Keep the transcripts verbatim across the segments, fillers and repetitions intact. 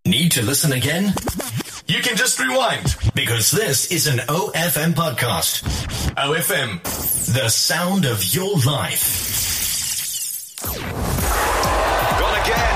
Need to listen again? You can just rewind, because this is an O F M podcast. O F M, the sound of your life. Gone again,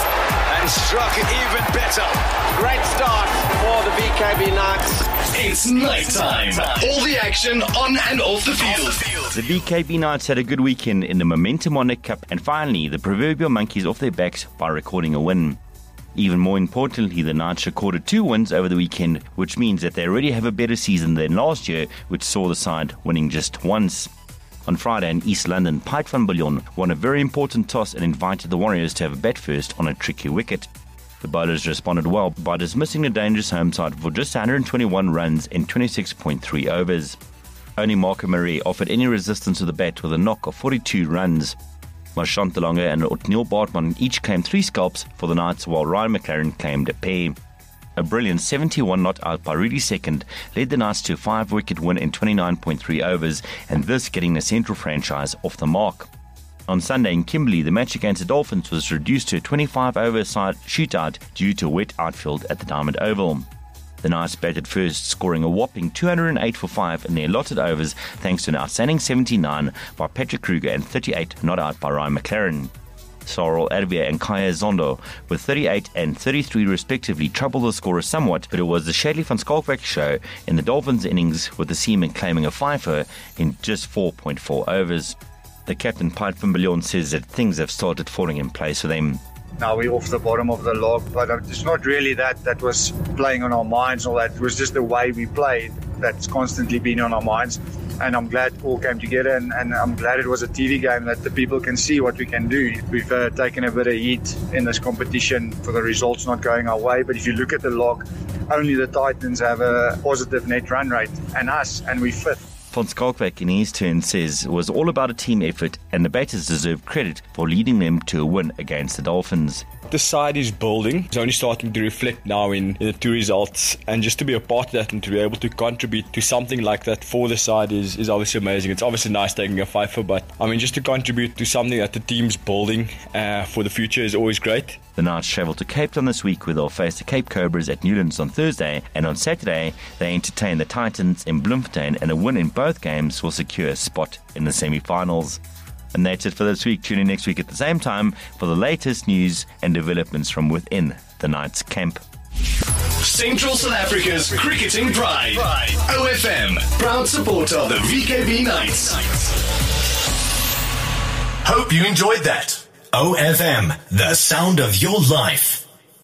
and struck it even better. Great start for the V K B Knights. It's night time. All the action on and off the field. The V K B Knights had a good weekend in the Momentum Monarch Cup, and finally the proverbial monkeys off their backs by recording a win. Even more importantly, the Knights recorded two wins over the weekend, which means that they already have a better season than last year, which saw the side winning just once. On Friday in East London, Piet van Biljon won a very important toss and invited the Warriors to have a bat first on a tricky wicket. The bowlers responded well by dismissing the dangerous home side for just one hundred twenty-one runs in twenty-six point three overs. Only Marco Marie offered any resistance to the bat with a knock of forty-two runs. Marchant de Lange and Otniel Bartman each claimed three scalps for the Knights, while Ryan McLaren claimed a pair. A brilliant seventy-one not out by Rudy Second led the Knights to a five-wicket win in twenty-nine point three overs, and this getting the Central franchise off the mark. On Sunday in Kimberley, the match against the Dolphins was reduced to a twenty-five over side shootout due to a wet outfield at the Diamond Oval. The Knights batted first, scoring a whopping two hundred eight for five in their allotted overs thanks to an outstanding seventy-nine by Patrick Kruger and thirty-eight not out by Ryan McLaren. Sarel Advia and Kaya Zondo, with thirty-eight and thirty-three respectively, troubled the scorers somewhat, but it was the Shadley van Schalkwyk show in the Dolphins innings, with the Seamen claiming a fifer in just four point four overs. The captain, Piet van Biljon, says that things have started falling in place for them. Now we're off the bottom of the log, but it's not really that that was playing on our minds or that. It was just the way we played that's constantly been on our minds. And I'm glad it all came together, and, and I'm glad it was a T V game that the people can see what we can do. We've uh, taken a bit of heat in this competition for the results not going our way, but if you look at the log, only the Titans have a positive net run rate, and us, and we're fifth. Van Schalkwyk in his turn says it was all about a team effort, and the batters deserve credit for leading them to a win against the Dolphins. The side is building. It's only starting to reflect now in, in the two results, and just to be a part of that and to be able to contribute to something like that for the side is, is obviously amazing. It's obviously nice taking a fifer, but I mean, just to contribute to something that the team's building uh, for the future is always great. The Knights travel to Cape Town this week, where they'll face the Cape Cobras at Newlands on Thursday, and on Saturday they entertain the Titans in Bloemfontein, and a win in both games will secure a spot in the semi-finals. And that's it for this week. Tune in next week at the same time for the latest news and developments from within the Knights camp. Central South Africa's cricketing pride. O F M, proud supporter of the V K B Knights. Hope you enjoyed that. O F M, the sound of your life.